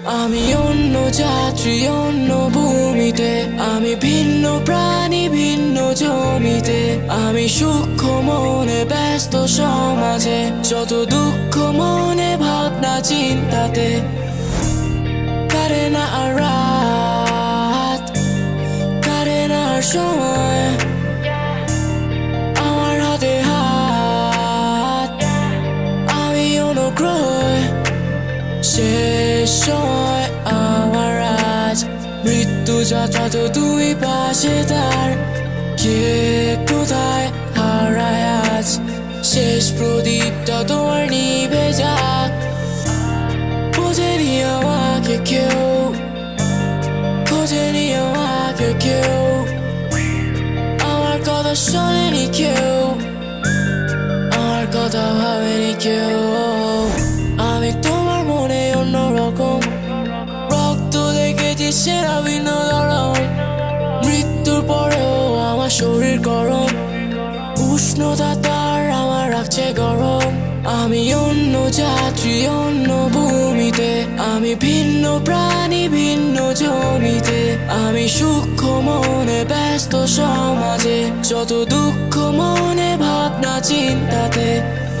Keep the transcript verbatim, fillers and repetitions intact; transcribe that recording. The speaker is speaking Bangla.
আমি অন্য যাত্রী অন্য ভূমিতে, আমি ভিন্ন প্রাণী ভিন্ন জমিতে, আমি সূক্ষ্ম মনে ব্যস্ত সমাজে, যত দুঃখ মনে ভাবনা চিন্তাতে। কারে না আর রাত, কারে না আর সময়, আমার হাতে হাত, আমি অনুগ্রহ। শেষ সময় আমার আজ, মৃত্যু যথাযথ দুই পাশে তার, কে কোথায় হারায় আজ। শেষ প্রদীপটা তোমার নিভে যাক, খোঁজেনি আমাকে কেউ, খোঁজেনি আমাকে কেউ, আমার কথা শোনেনি কেউ, আমার কথা ভাবেনি কেউ। আমি তোমার মনে অন্যরকম, রক্ত দেখেছি সেরা ভিন্ন ধরন, মৃত্যুর পরেও আমার শরীর গরম, উষ্ণতা তার আমার রাখছে গরম। আমি অন্য যাত্রী অন্য ভূমিতে, আমি ভিন্ন প্রাণী ভিন্ন জমিতে, আমি সূক্ষ্ম মনে ব্যস্ত সমাজে, যত দুঃখ মনে ভাবনা চিন্তাতে।